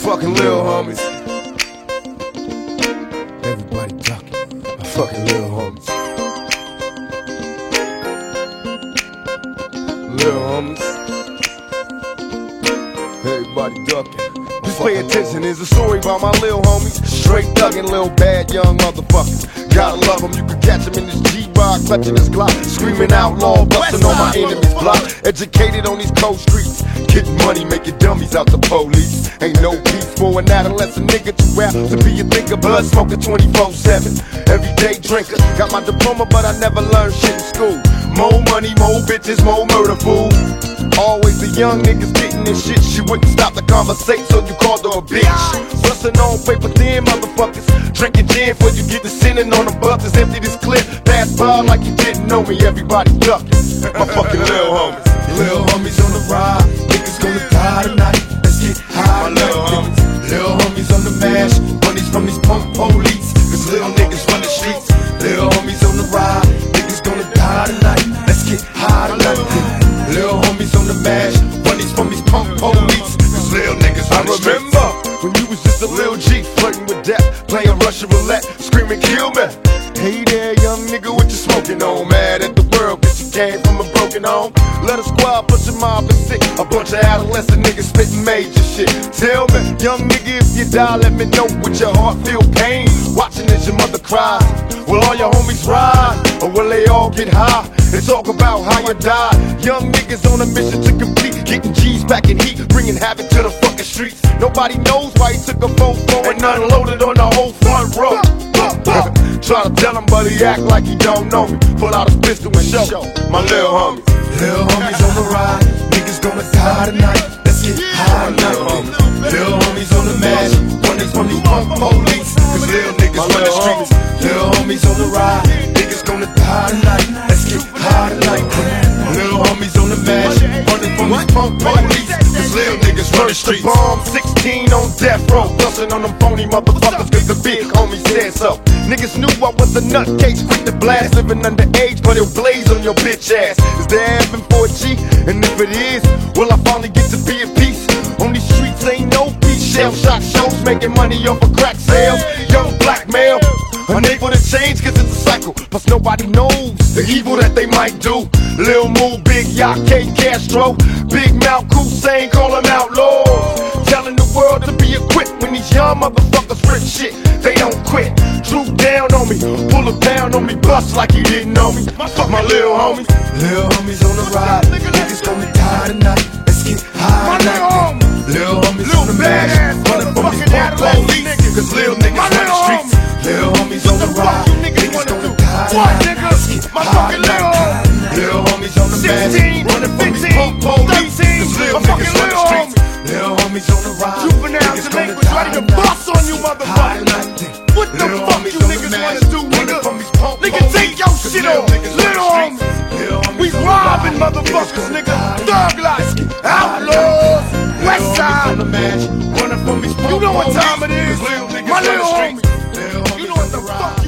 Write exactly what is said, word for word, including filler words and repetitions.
fucking little homies. Everybody ducking. My fucking little homies. Little homies. Everybody ducking. Just pay attention, there's a story about my little homies. Straight thuggin', little bad young motherfuckers. Gotta love them, you can catch them in this G-Rod, clutching his Glock, screaming outlaw, busting on my enemy's block. Educated on these cold streets, getting money, making dummies out the police. Ain't no peace for an adolescent nigga to rap, to be a thinker, blood smoker twenty-four seven. Everyday drinker, got my diploma but I never learned shit in school. More money, more bitches, more murder, fool. Always the young niggas getting this shit. She wouldn't stop the conversation, so you called her a bitch. Bustin' on paper thin motherfuckers, drinking gin before you get to sinning on the buses. Empty this clip, pass by like you didn't know me. Everybody ducking. My fucking little homies. Little homies on the ride, niggas gonna die tonight. Let's get high tonight. Little homies on the mash, bunnies from these punk police. Cause little niggas run the streets. Little homies on the ride, niggas gonna die tonight. Let's get high tonight. Little homies on the mash, bunnies from these punk police. Cause little niggas run the streets. I remember when you was just a little G, flirting with death, playing Russian roulette, screaming kill me. Hey there, young nigga, what you smoking on? Mad at the world, cause you came from a broken home. Let a squad push a mob and sick, a bunch of adolescent niggas spitting major shit. Tell me, young nigga, if you die, let me know with your heart feel pain. Watching as your mother cries. Will all your homies ride, or will they all get high and talk about how you died? Young niggas on a mission to complete, getting G's back in heat, bringing havoc to the fucking streets. Nobody knows why he took a phone and unloaded on the whole front row. Try to tell him, but he act like he don't know me. Pull out his pistol and show my little homies. Little homies on the ride, niggas gonna die tonight. Let's get high tonight. Little homies on the mash, bunnies from these punk police. Cause little niggas run the streets. Little homies on the ride, niggas gonna die tonight. Let's get high tonight. Little homies on the mash, bunnies from these punk police. Cause little niggas run the streets. Bomb sixteen on death row, bustin' on them phony motherfuckers cause the big homie said so. Niggas knew I was a nutcase, quick to blast, living underage, but it'll blaze on your bitch ass. Is there heaven for a G? And if it is, will I finally get to be at peace? On these streets ain't no peace. Shell shock shows, making money off of crack sales. Young black male, unable to change cause it's a cycle. Plus nobody knows the evil that they might do. Lil Moo, Big Yacht, K Castro, Big Mouth, Hussein, call them outlaws. Telling the world to be equipped when these young motherfuckers rip shit, they don't quit. Droop down on me, pull a pound on me, bust like he didn't know me. Fuck my little homies. Little homies on the ride, niggas gonna die tonight. Let's get high tonight. Little homies on the mash, running from these punk police. Cause little niggas run the streets. Little homies on the ride, niggas gonna die tonight. Let's get high tonight. Little homies on the mash, running from these punk police. Cause little niggas run the streets. Little homies on the ride, Juveniles and niggas ready to bust on you motherfuckers. What the fuck you niggas wanna do, nigga? Nigga, take your shit off. Little homies, we robbing motherfuckers, nigga. Thug life, outlaws, west side. You know what time it is, my little homie. You know what the fuck